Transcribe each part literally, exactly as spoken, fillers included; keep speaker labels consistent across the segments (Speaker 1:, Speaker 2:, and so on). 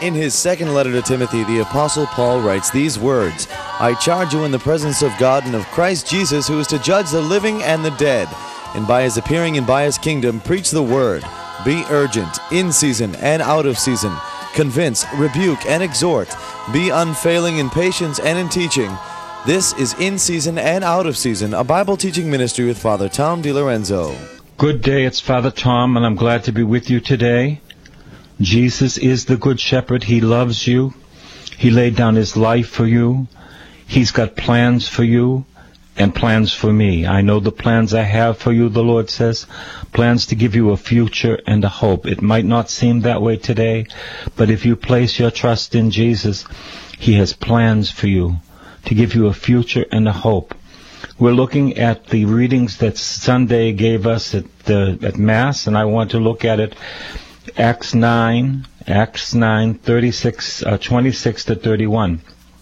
Speaker 1: In his second letter to Timothy, the Apostle Paul writes these words, I charge you in the presence of God and of Christ Jesus, who is to judge the living and the dead, and by his appearing and by his kingdom, preach the word. Be urgent, in season and out of season. Convince, rebuke, and exhort. Be unfailing in patience and in teaching. This is In Season and Out of Season, a Bible teaching ministry with Father Tom DiLorenzo.
Speaker 2: Good day, it's Father Tom, and I'm glad to be with you today. Jesus is the Good Shepherd. He loves you. He laid down his life for you. He's got plans for you and plans for me. I know the plans I have for you, the Lord says, plans to give you a future and a hope. It might not seem that way today, but if you place your trust in Jesus, he has plans for you to give you a future and a hope. We're looking at the readings that Sunday gave us at the at Mass, and I want to look at it. Acts nine, Acts nine, thirty-six, uh, twenty-six to thirty-one.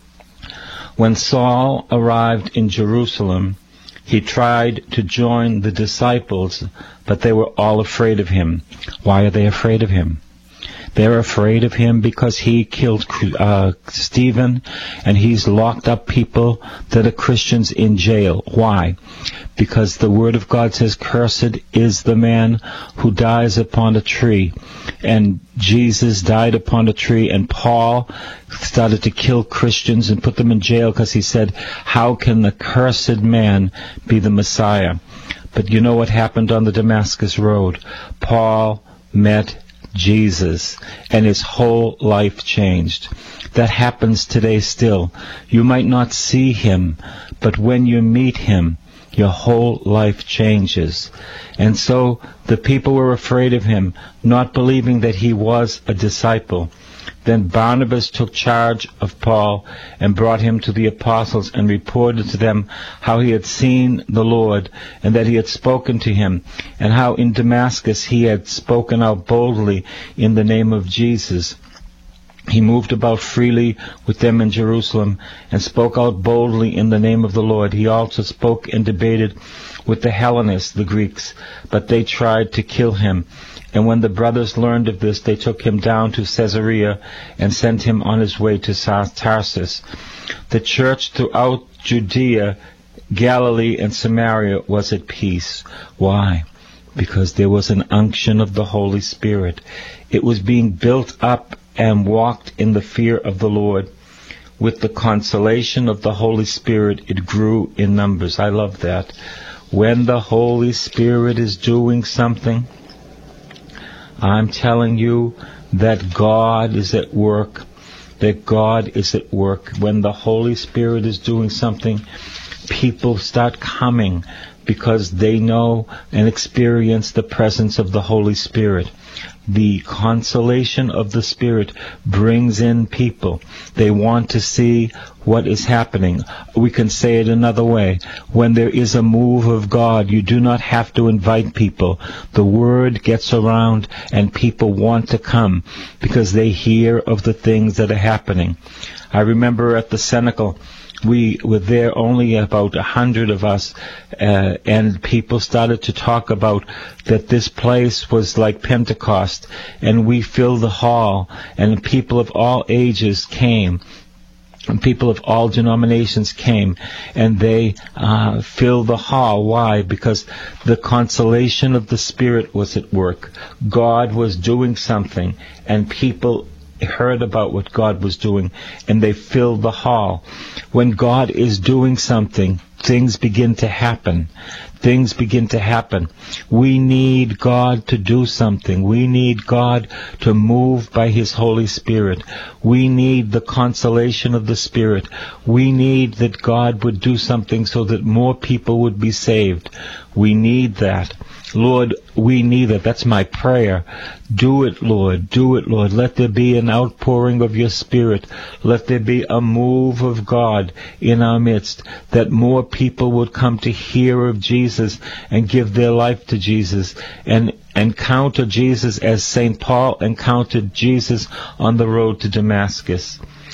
Speaker 2: When Saul arrived in Jerusalem, he tried to join the disciples, but they were all afraid of him. Why are they afraid of him? They're afraid of him because he killed uh, Stephen, and he's locked up people that are Christians in jail. Why? Because the Word of God says, cursed is the man who dies upon a tree. And Jesus died upon a tree, and Paul started to kill Christians and put them in jail because he said, how can the cursed man be the Messiah? But you know what happened on the Damascus Road? Paul met Jesus, and his whole life changed. That happens today still. You might not see him, but when you meet him, your whole life changes. And so the people were afraid of him, not believing that he was a disciple. Then Barnabas took charge of Paul and brought him to the apostles and reported to them how he had seen the Lord and that he had spoken to him, and how in Damascus he had spoken out boldly in the name of Jesus. He moved about freely with them in Jerusalem and spoke out boldly in the name of the Lord. He also spoke and debated with the Hellenists, the Greeks, but they tried to kill him. And when the brothers learned of this, they took him down to Caesarea and sent him on his way to Tarsus. The church throughout Judea, Galilee, and Samaria was at peace. Why? Because there was an unction of the Holy Spirit. It was being built up and walked in the fear of the Lord. With the consolation of the Holy Spirit, it grew in numbers. I love that. When the Holy Spirit is doing something, I'm telling you that God is at work, that God is at work. When the Holy Spirit is doing something, people start coming because they know and experience the presence of the Holy Spirit. The consolation of the Spirit brings in people. They want to see what is happening. We can say it another way. When there is a move of God, you do not have to invite people. The word gets around and people want to come because they hear of the things that are happening. I remember at the Cenacle, we were there, only about a hundred of us, uh, and people started to talk about that this place was like Pentecost, and we filled the hall, and people of all ages came, and people of all denominations came, and they uh, filled the hall. Why? Because the consolation of the Spirit was at work. God was doing something, and people heard about what God was doing, and they filled the hall. When God is doing something, things begin to happen. Things begin to happen. We need God to do something. We need God to move by His Holy Spirit. We need the consolation of the Spirit. We need that God would do something so that more people would be saved. We need that. Lord, we need it. That's my prayer. Do it, Lord. Do it, Lord. Let there be an outpouring of your Spirit. Let there be a move of God in our midst, that more people would come to hear of Jesus and give their life to Jesus and encounter Jesus as Saint Paul encountered Jesus on the road to Damascus.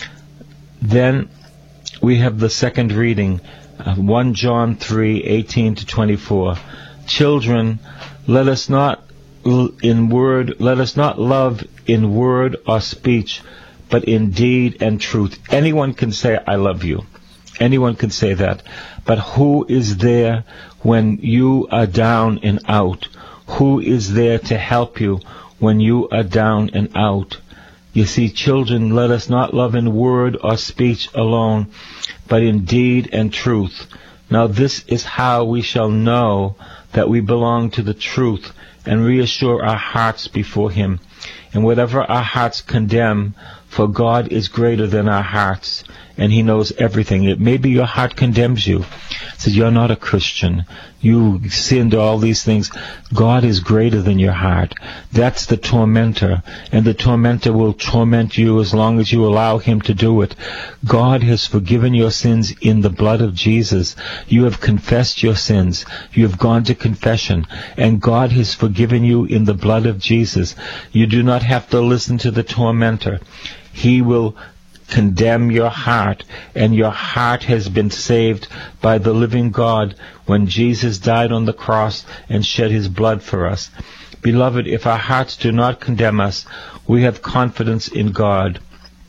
Speaker 2: Then we have the second reading, uh, First John three, eighteen to twenty-four. Children, let us not in word, let us not love in word or speech, but in deed and truth. Anyone can say, I love you. Anyone can say that. But who is there when you are down and out? Who is there to help you when you are down and out? You see, children, let us not love in word or speech alone, but in deed and truth. Now this is how we shall know that we belong to the truth and reassure our hearts before Him. And whatever our hearts condemn, for God is greater than our hearts, and He knows everything. It maybe your heart condemns you. Says you're not a Christian. You sinned all these things. God is greater than your heart. That's the tormentor, and the tormentor will torment you as long as you allow him to do it. God has forgiven your sins in the blood of Jesus. You have confessed your sins. You have gone to confession, and God has forgiven you in the blood of Jesus. You do not have to listen to the tormentor. He will condemn your heart, and your heart has been saved by the living God when Jesus died on the cross and shed His blood for us. Beloved, if our hearts do not condemn us, we have confidence in God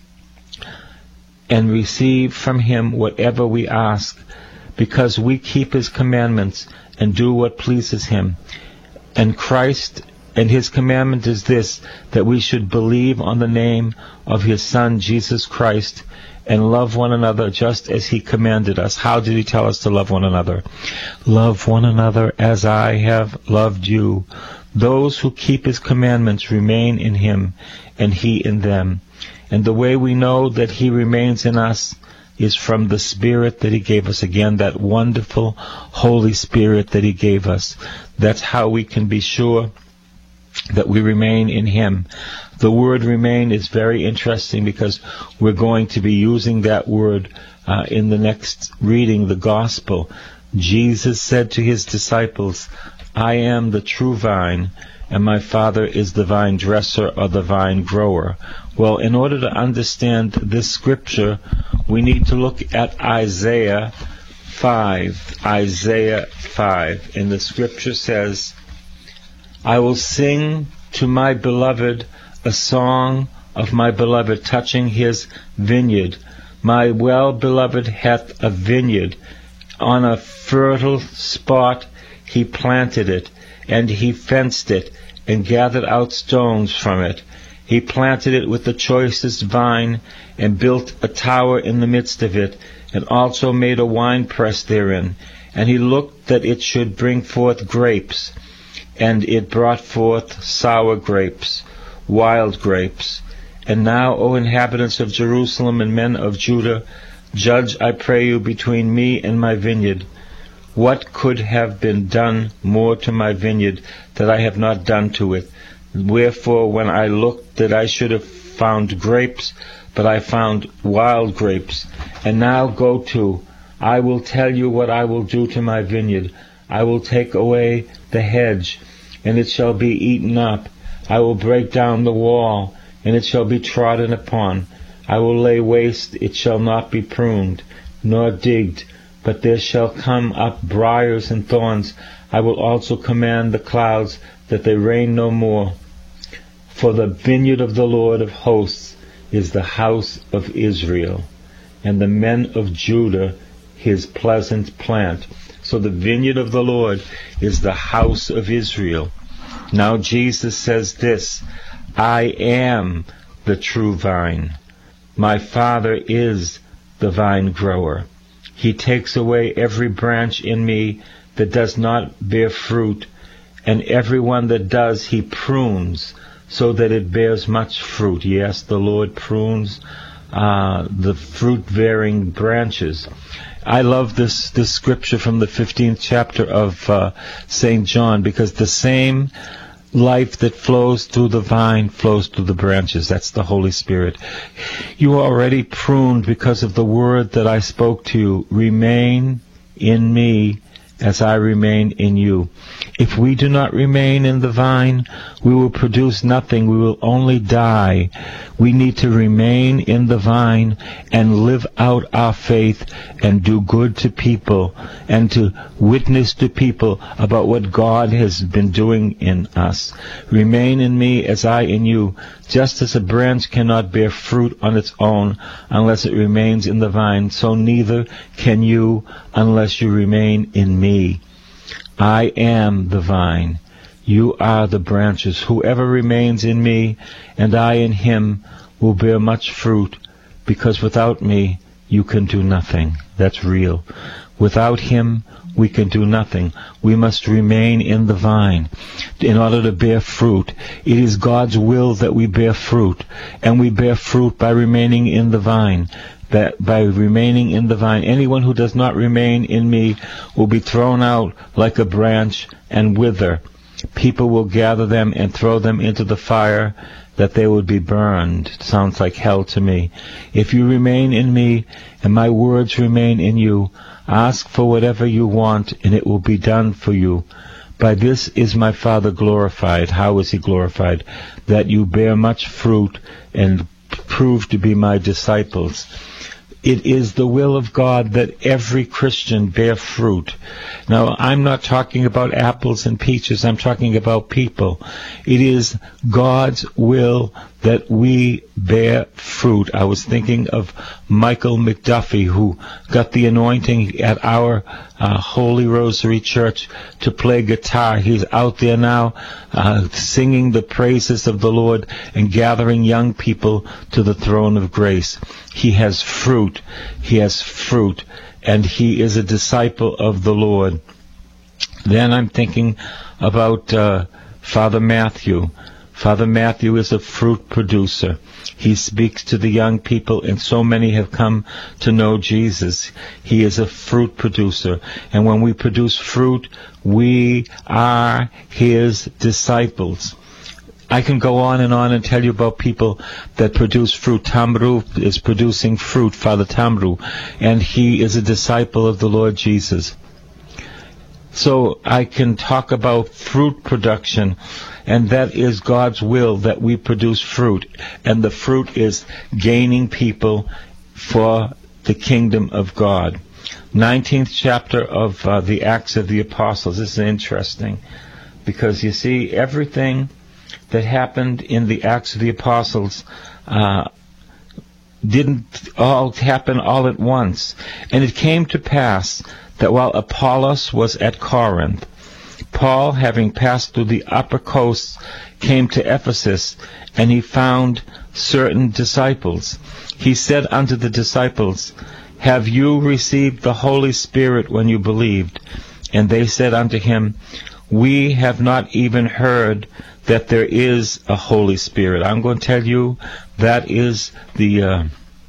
Speaker 2: and receive from Him whatever we ask, because we keep His commandments and do what pleases Him. And Christ And His commandment is this, that we should believe on the name of His Son, Jesus Christ, and love one another just as He commanded us. How did He tell us to love one another? Love one another as I have loved you. Those who keep His commandments remain in Him, and He in them. And the way we know that He remains in us is from the Spirit that He gave us. Again, that wonderful Holy Spirit that He gave us. That's how we can be sure that we remain in Him. The word remain is very interesting because we're going to be using that word uh, in the next reading, the Gospel. Jesus said to His disciples, I am the true vine, and my Father is the vine dresser or the vine grower. Well, in order to understand this scripture, we need to look at Isaiah five. Isaiah five. And the scripture says, I will sing to my beloved a song of my beloved touching his vineyard. My well-beloved hath a vineyard. On a fertile spot he planted it, and he fenced it, and gathered out stones from it. He planted it with the choicest vine, and built a tower in the midst of it, and also made a winepress therein. And he looked that it should bring forth grapes. And it brought forth sour grapes, wild grapes. And now, O inhabitants of Jerusalem and men of Judah, judge, I pray you, between me and my vineyard. What could have been done more to my vineyard that I have not done to it? Wherefore, when I looked that I should have found grapes, but I found wild grapes. And now go to, I will tell you what I will do to my vineyard. I will take away the hedge, and it shall be eaten up. I will break down the wall, and it shall be trodden upon. I will lay waste, it shall not be pruned, nor digged, but there shall come up briars and thorns. I will also command the clouds, that they rain no more. For the vineyard of the Lord of hosts is the house of Israel, and the men of Judah His pleasant plant. So the vineyard of the Lord is the house of Israel. Now Jesus says this, I am the true vine. My Father is the vine grower. He takes away every branch in me that does not bear fruit, and every one that does He prunes, so that it bears much fruit. Yes, the Lord prunes uh, the fruit-bearing branches. I love this, this scripture from the fifteenth chapter of uh, Saint John, because the same life that flows through the vine flows through the branches. That's the Holy Spirit. You are already pruned because of the word that I spoke to you. Remain in me as I remain in you. If we do not remain in the vine, we will produce nothing. We will only die. We need to remain in the vine and live out our faith and do good to people and to witness to people about what God has been doing in us. Remain in me as I in you, just as a branch cannot bear fruit on its own unless it remains in the vine, so neither can you unless you remain in me. I am the vine. You are the branches. Whoever remains in me and I in him will bear much fruit, because without me you can do nothing. That's real. Without him we can do nothing. We must remain in the vine in order to bear fruit. It is God's will that we bear fruit, and we bear fruit by remaining in the vine. That by remaining in the vine, anyone who does not remain in me will be thrown out like a branch and wither. People will gather them and throw them into the fire, that they would be burned. It sounds like hell to me. If you remain in me and my words remain in you, ask for whatever you want and it will be done for you. By this is my Father glorified. How is he glorified? That you bear much fruit and prove to be my disciples. It is the will of God that every Christian bear fruit. Now, I'm not talking about apples and peaches. I'm talking about people. It is God's will that we bear fruit. I was thinking of Michael McDuffie, who got the anointing at our uh, Holy Rosary Church to play guitar. He's out there now uh, singing the praises of the Lord and gathering young people to the throne of grace. He has fruit. He has fruit. And he is a disciple of the Lord. Then I'm thinking about uh, Father Matthew. Father Matthew is a fruit producer. He speaks to the young people, and so many have come to know Jesus. He is a fruit producer. And when we produce fruit, we are his disciples. I can go on and on and tell you about people that produce fruit. Tamru is producing fruit, Father Tamru, and he is a disciple of the Lord Jesus. So I can talk about fruit production, and that is God's will, that we produce fruit. And the fruit is gaining people for the kingdom of God. nineteenth chapter of uh, the Acts of the Apostles. This is interesting, because you see, everything that happened in the Acts of the Apostles uh, didn't all happen all at once. And it came to pass that while Apollos was at Corinth, Paul, having passed through the upper coasts, came to Ephesus, and he found certain disciples. He said unto the disciples, Have you received the Holy Spirit when you believed? And they said unto him, We have not even heard that there is a Holy Spirit. I'm going to tell you, that is the uh,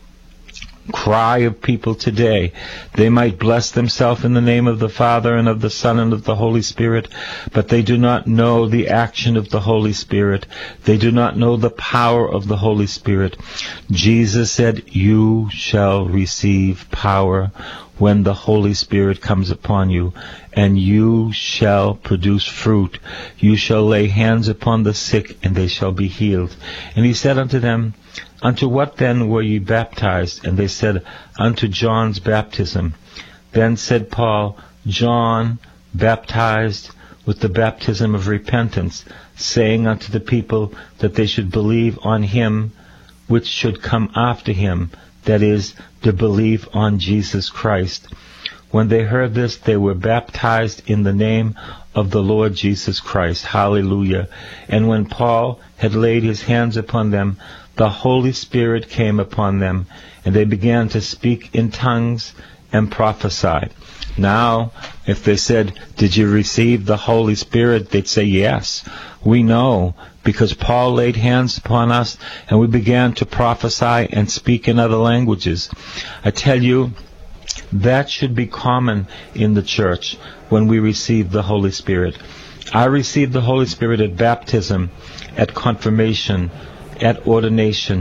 Speaker 2: cry of people today. They might bless themselves in the name of the Father and of the Son and of the Holy Spirit, but they do not know the action of the Holy Spirit. They do not know the power of the Holy Spirit. Jesus said, You shall receive power when the Holy Spirit comes upon you, and you shall produce fruit. You shall lay hands upon the sick, and they shall be healed. And he said unto them, Unto what then were ye baptized? And they said, Unto John's baptism. Then said Paul, John baptized with the baptism of repentance, saying unto the people that they should believe on him which should come after him, that is, to believe on Jesus Christ. When they heard this, they were baptized in the name of the Lord Jesus Christ. Hallelujah. And when Paul had laid his hands upon them, the Holy Spirit came upon them, and they began to speak in tongues and prophesy. Now, if they said, Did you receive the Holy Spirit? They'd say, Yes, we know, because Paul laid hands upon us, and we began to prophesy and speak in other languages. I tell you, that should be common in the church when we receive the Holy Spirit. I received the Holy Spirit at baptism, at confirmation, at ordination,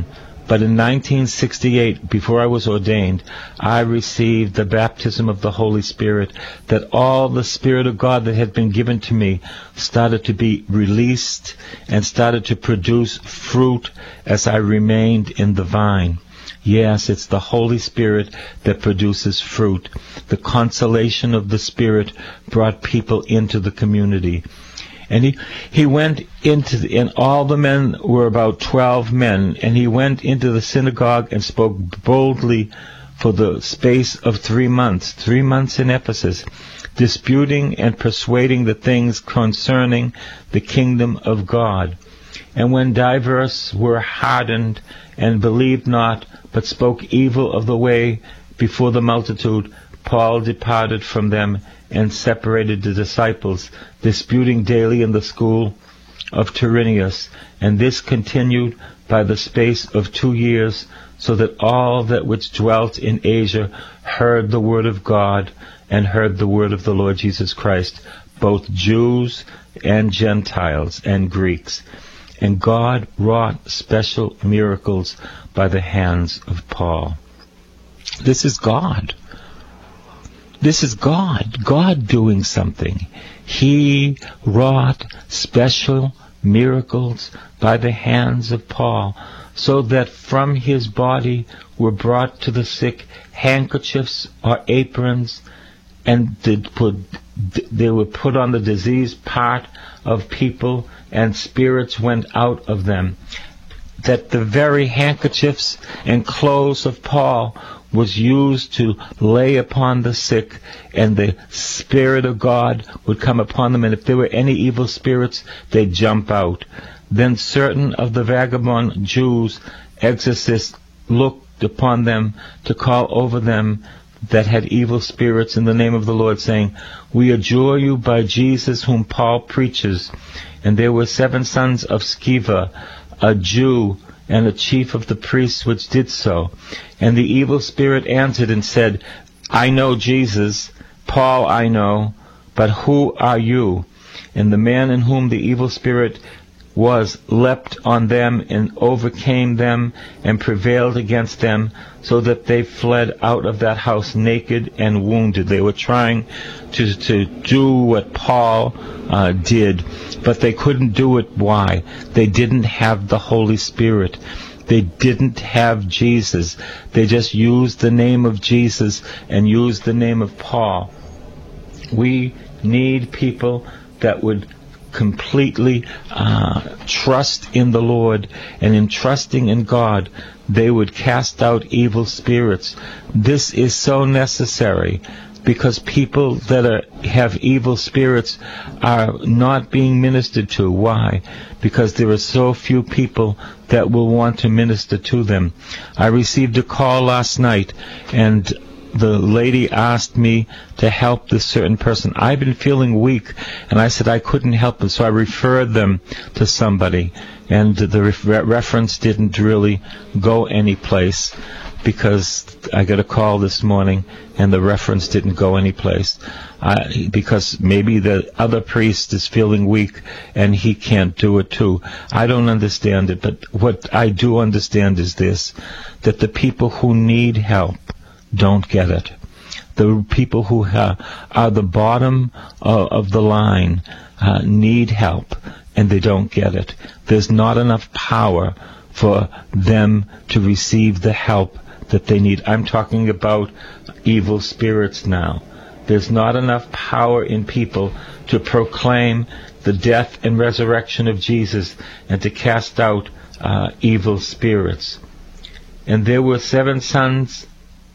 Speaker 2: But in nineteen sixty-eight, before I was ordained, I received the baptism of the Holy Spirit, that all the Spirit of God that had been given to me started to be released and started to produce fruit as I remained in the vine. Yes, it's the Holy Spirit that produces fruit. The consolation of the Spirit brought people into the community. And he, he went into, the, and all the men were about twelve men, and he went into the synagogue and spoke boldly for the space of three months, three months in Ephesus, disputing and persuading the things concerning the kingdom of God. And when divers were hardened and believed not, but spoke evil of the way before the multitude, Paul departed from them and separated the disciples, disputing daily in the school of Tyrannus. And this continued by the space of two years, so that all that which dwelt in Asia heard the word of God, and heard the word of the Lord Jesus Christ, both Jews and Gentiles and Greeks. And God wrought special miracles by the hands of Paul. This is God. This is God. God doing something. He wrought special miracles by the hands of Paul, so that from his body were brought to the sick handkerchiefs or aprons, and they, put, they were put on the diseased part of people, and spirits went out of them. That the very handkerchiefs and clothes of Paul was used to lay upon the sick, and the Spirit of God would come upon them, and if there were any evil spirits, they'd jump out. Then certain of the vagabond Jews, exorcists, looked upon them to call over them that had evil spirits in the name of the Lord, saying, "We adjure you by Jesus whom Paul preaches." And there were seven sons of Sceva, a Jew, and a chief of the priests, which did so. And the evil spirit answered and said, "I know Jesus, Paul I know, but who are you?" And the man in whom the evil spirit was leapt on them and overcame them and prevailed against them, so that they fled out of that house naked and wounded. They were trying to, to do what Paul uh, did, but they couldn't do it. Why? They didn't have the Holy Spirit. They didn't have Jesus. They just used the name of Jesus and used the name of Paul. We need people that would completely uh, trust in the Lord, and in trusting in God, they would cast out evil spirits. This is so necessary, because people that are, have evil spirits are not being ministered to. Why? Because there are so few people that will want to minister to them. I received a call last night, and the lady asked me to help this certain person. I've been feeling weak, and I said I couldn't help them, so I referred them to somebody, and the re- reference didn't really go anyplace, because I got a call this morning, and the reference didn't go anyplace, uh, because maybe the other priest is feeling weak, and he can't do it too. I don't understand it, but what I do understand is this, that the people who need help don't get it. The people who ha- are the bottom uh, of the line uh, need help, and they don't get it. There's not enough power for them to receive the help that they need. I'm talking about evil spirits now. There's not enough power in people to proclaim the death and resurrection of Jesus and to cast out uh, evil spirits. And there were seven sons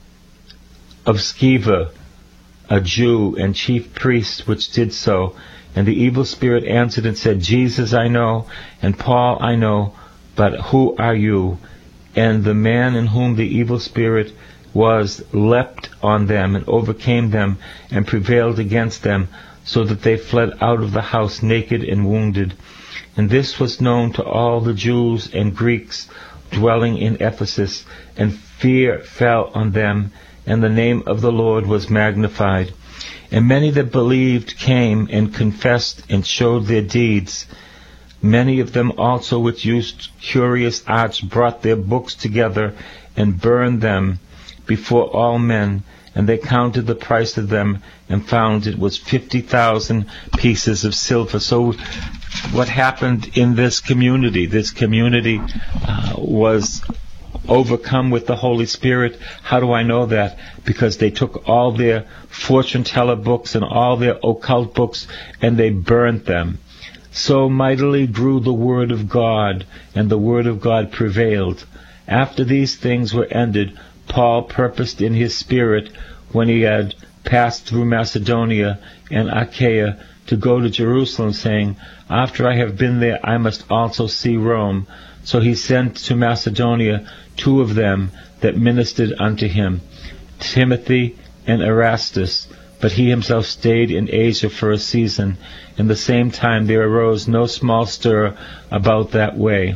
Speaker 2: of Sceva, a Jew and chief priest, which did so. And the evil spirit answered and said, "Jesus I know, and Paul I know, but who are you?" And the man in whom the evil spirit was leapt on them and overcame them and prevailed against them, so that they fled out of the house naked and wounded. And this was known to all the Jews and Greeks dwelling in Ephesus, and fear fell on them, and the name of the Lord was magnified. And many that believed came and confessed and showed their deeds. Many of them also which used curious arts brought their books together and burned them before all men, and they counted the price of them and found it was fifty thousand pieces of silver. So what happened in this community? This community uh, was overcome with the Holy Spirit. How do I know that? Because they took all their fortune teller books and all their occult books and they burnt them. So mightily grew the word of God, and the word of God prevailed. After these things were ended, Paul purposed in his spirit, when he had passed through Macedonia and Achaia, to go to Jerusalem, saying, After I have been there, I must also see Rome. So he sent to Macedonia two of them that ministered unto him, Timothy and Erastus. But he himself stayed in Asia for a season. In the same time there arose no small stir about that way.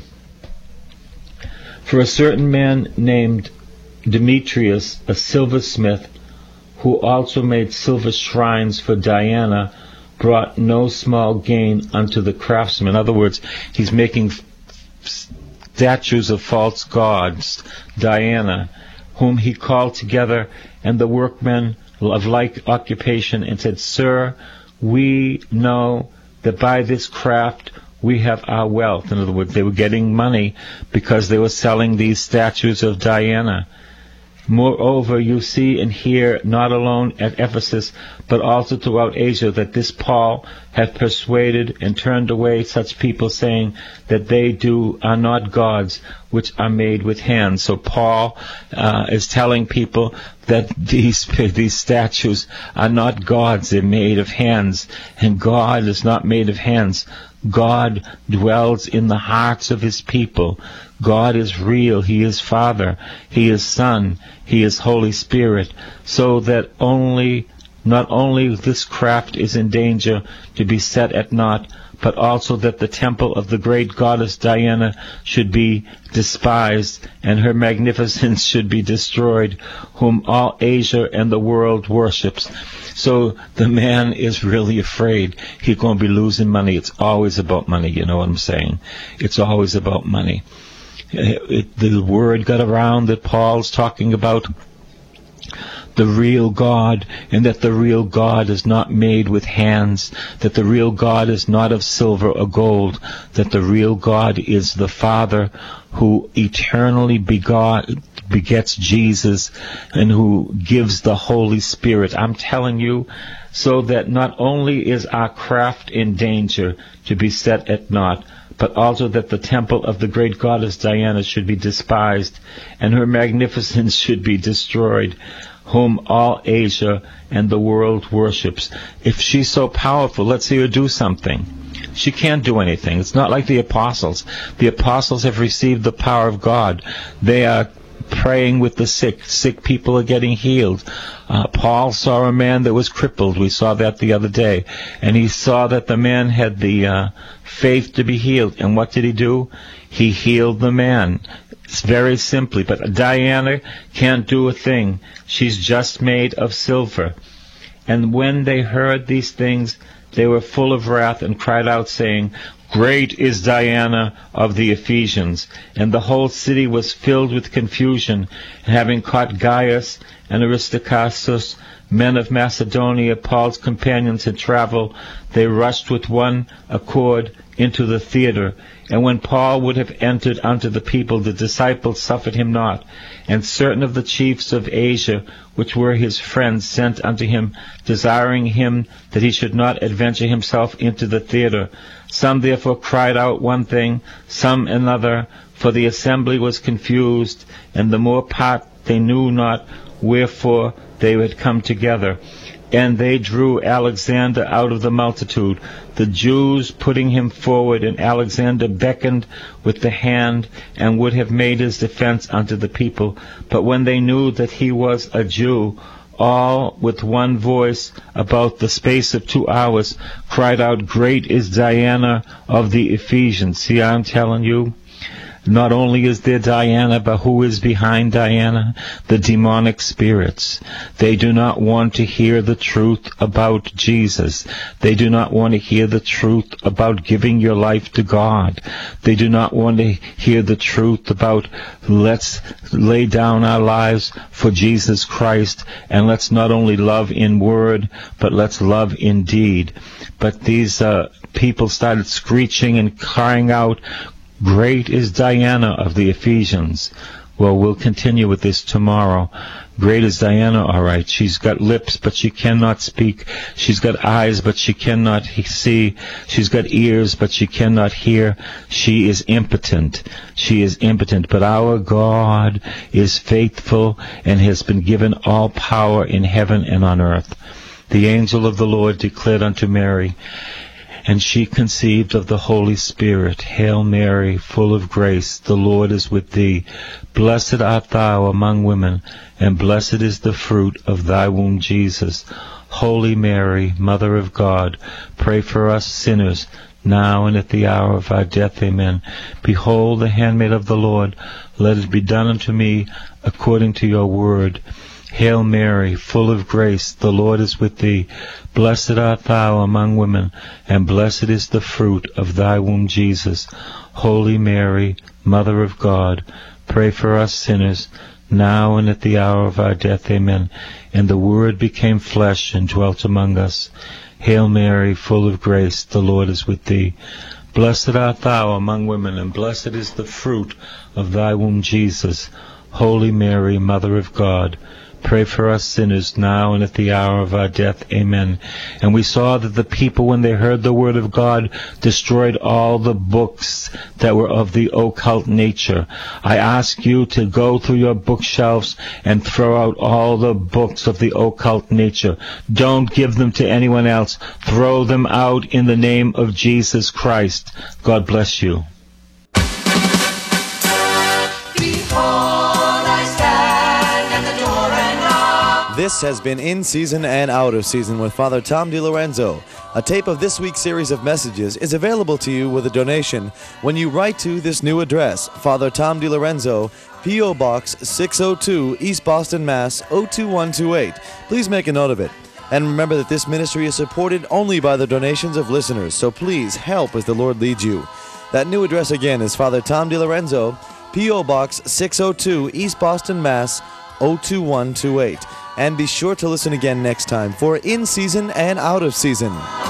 Speaker 2: For a certain man named Demetrius, a silversmith, who also made silver shrines for Diana, brought no small gain unto the craftsmen. In other words, he's making statues of false gods, Diana, whom he called together, and the workmen of like occupation, and said, Sir, we know that by this craft we have our wealth. In other words, they were getting money because they were selling these statues of Diana. Moreover, you see and hear, not alone at Ephesus, but also throughout Asia, that this Paul hath persuaded and turned away such people, saying that they do are not gods which are made with hands. So Paul uh, is telling people that these these statues are not gods; they're made of hands, and God is not made of hands. God dwells in the hearts of his people. God is real. He is Father. He is Son. He is Holy Spirit. So that only, not only this craft is in danger to be set at naught, but also that the temple of the great goddess Diana should be despised, and her magnificence should be destroyed, whom all Asia and the world worships. So the man is really afraid he's going to be losing money. It's always about money, you know what I'm saying? It's always about money. It, it, the word got around that Paul's talking about the real God, and that the real God is not made with hands, that the real God is not of silver or gold, that the real God is the Father who eternally begot, begets Jesus, and who gives the Holy Spirit. I'm telling you, so that not only is our craft in danger to be set at naught, but also that the temple of the great goddess Diana should be despised, and her magnificence should be destroyed, whom all Asia and the world worships. If she's so powerful, let's see her do something. She can't do anything. It's not like the apostles. The apostles have received the power of God. They are praying with the sick. Sick people are getting healed. Uh, Paul saw a man that was crippled. We saw that the other day. And he saw that the man had the uh, faith to be healed. And what did he do? He healed the man. It's very simply. But Diana can't do a thing. She's just made of silver. And when they heard these things, they were full of wrath and cried out, saying, Great is Diana of the Ephesians. And the whole city was filled with confusion. And having caught Gaius and Aristarchus, men of Macedonia, Paul's companions had traveled, they rushed with one accord into the theater. And when Paul would have entered unto the people, the disciples suffered him not. And certain of the chiefs of Asia, which were his friends, sent unto him, desiring him that he should not adventure himself into the theater. Some therefore cried out one thing, some another, for the assembly was confused, and the more part they knew not wherefore they had come together. And they drew Alexander out of the multitude, the Jews putting him forward, and Alexander beckoned with the hand, and would have made his defense unto the people. But when they knew that he was a Jew, all with one voice, about the space of two hours, cried out, Great is Diana of the Ephesians. See, I'm telling you, Not only is there Diana, but who is behind Diana? The demonic spirits. They do not want to hear the truth about Jesus. They do not want to hear the truth about giving your life to God. They do not want to hear the truth about let's lay down our lives for Jesus Christ, and let's not only love in word, but let's love in deed. But these uh, people started screeching and crying out, "Great is Diana of the Ephesians." Well, we'll continue with this tomorrow. Great is Diana, all right. She's got lips, but she cannot speak. She's got eyes, but she cannot he- see. She's got ears, but she cannot hear. She is impotent. She is impotent. But our God is faithful and has been given all power in heaven and on earth. The angel of the Lord declared unto Mary, and she conceived of the Holy Spirit. Hail Mary, full of grace, the Lord is with thee. Blessed art thou among women, and blessed is the fruit of thy womb, Jesus. Holy Mary, Mother of God, pray for us sinners, now and at the hour of our death. Amen. Behold, the handmaid of the Lord, let it be done unto me according to your word. Hail Mary, full of grace, the Lord is with thee. Blessed art thou among women, and blessed is the fruit of thy womb, Jesus. Holy Mary, Mother of God, pray for us sinners, now and at the hour of our death. Amen. And the Word became flesh and dwelt among us. Hail Mary, full of grace, the Lord is with thee. Blessed art thou among women, and blessed is the fruit of thy womb, Jesus. Holy Mary, Mother of God, pray for us sinners, now and at the hour of our death. Amen. And we saw that the people, when they heard the word of God, destroyed all the books that were of the occult nature. I ask you to go through your bookshelves and throw out all the books of the occult nature. Don't give them to anyone else. Throw them out in the name of Jesus Christ. God bless you.
Speaker 1: This has been In Season and Out of Season with Father Tom DiLorenzo. A tape of this week's series of messages is available to you with a donation when you write to this new address, Father Tom DiLorenzo, P O. Box six oh two, East Boston, Mass. oh two one two eight. Please make a note of it. And remember that this ministry is supported only by the donations of listeners, so please help as the Lord leads you. That new address again is Father Tom DiLorenzo, P O. Box six oh two, East Boston, Mass. oh two one two eight. And be sure to listen again next time for In Season and Out of Season.